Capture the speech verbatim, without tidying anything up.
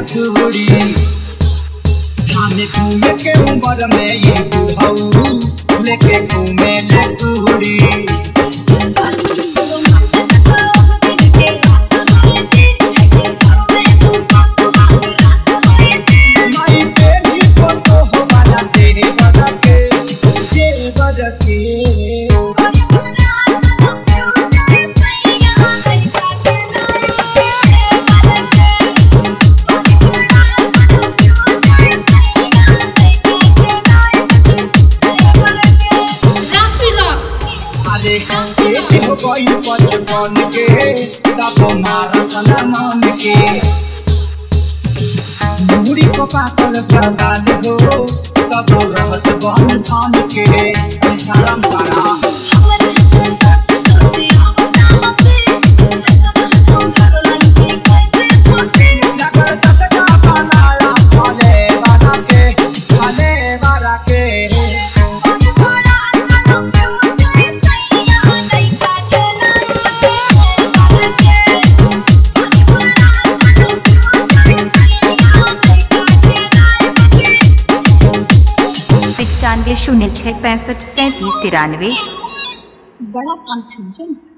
लखुड़ी खाने घूमे के उम्र में ये बुढ़ऊ लेके घूमे लखुड़ी बचपन के तब मारा तना मन के मुड़ी को पाकर प्रदान हो तब रहत बन थान के शरम करा पचानवे शून्य छः पैंसठ सैंतीस तिरानवे। बड़ा कंफ्यूजन।